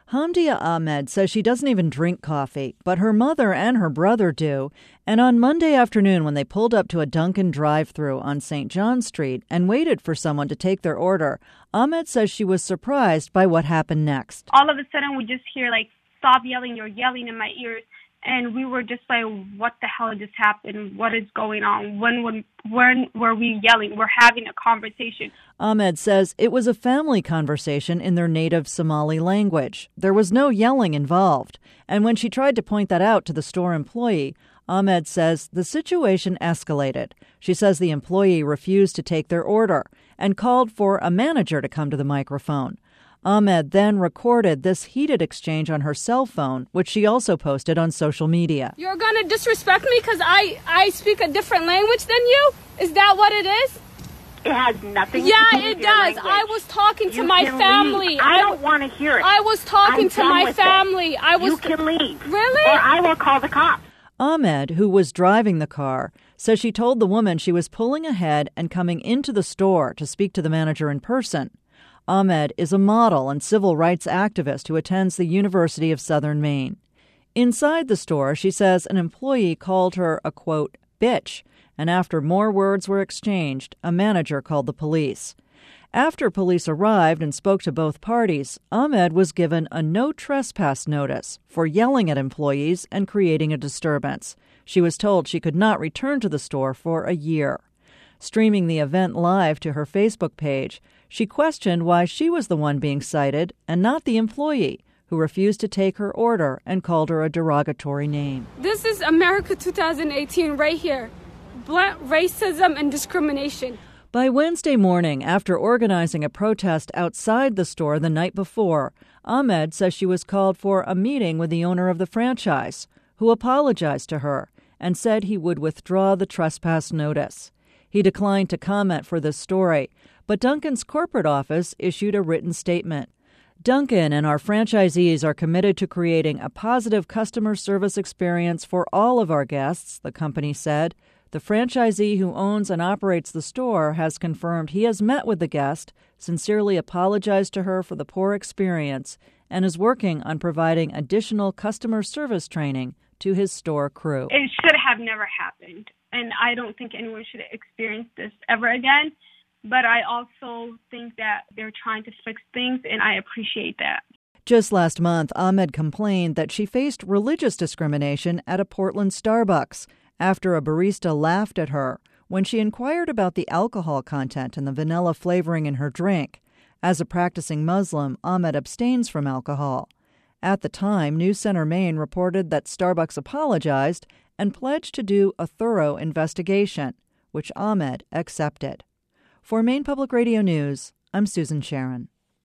Hamdia Ahmed says she doesn't even drink coffee, but her mother and her brother do. And on Monday afternoon, when they pulled up to a Dunkin' drive-thru on St. John Street and waited for someone to take their order, Ahmed says she was surprised by what happened next. All of a sudden, we just hear, stop yelling, you're yelling in my ears. And we were just like, what the hell just happened? What is going on? When were we yelling? We're having a conversation. Ahmed says it was a family conversation in their native Somali language. There was no yelling involved. And when she tried to point that out to the store employee, Ahmed says the situation escalated. She says the employee refused to take their order and called for a manager to come to the microphone. Ahmed then recorded this heated exchange on her cell phone, which she also posted on social media. You're going to disrespect me because I speak a different language than you? Is that what it is? It has nothing to do with it does. Language. I was talking to my family. Leave. I don't want to hear it. I was talking to my family. You can leave. Really? Or I will call the cops. Ahmed, who was driving the car, says she told the woman she was pulling ahead and coming into the store to speak to the manager in person. Ahmed is a model and civil rights activist who attends the University of Southern Maine. Inside the store, she says an employee called her a, quote, bitch, and after more words were exchanged, a manager called the police. After police arrived and spoke to both parties, Ahmed was given a no trespass notice for yelling at employees and creating a disturbance. She was told she could not return to the store for a year. Streaming the event live to her Facebook page, she questioned why she was the one being cited and not the employee who refused to take her order and called her a derogatory name. This is America 2018 right here. Blunt racism and discrimination. By Wednesday morning, after organizing a protest outside the store the night before, Ahmed says she was called for a meeting with the owner of the franchise, who apologized to her and said he would withdraw the trespass notice. He declined to comment for this story, but Dunkin's corporate office issued a written statement. Dunkin and our franchisees are committed to creating a positive customer service experience for all of our guests, the company said. The franchisee who owns and operates the store has confirmed he has met with the guest, sincerely apologized to her for the poor experience, and is working on providing additional customer service training to his store crew. It should have never happened, and I don't think anyone should experience this ever again. But I also think that they're trying to fix things, and I appreciate that. Just last month, Ahmed complained that she faced religious discrimination at a Portland Starbucks after a barista laughed at her when she inquired about the alcohol content and the vanilla flavoring in her drink. As a practicing Muslim, Ahmed abstains from alcohol. At the time, News Center Maine reported that Starbucks apologized and pledged to do a thorough investigation, which Ahmed accepted. For Maine Public Radio News, I'm Susan Sharon.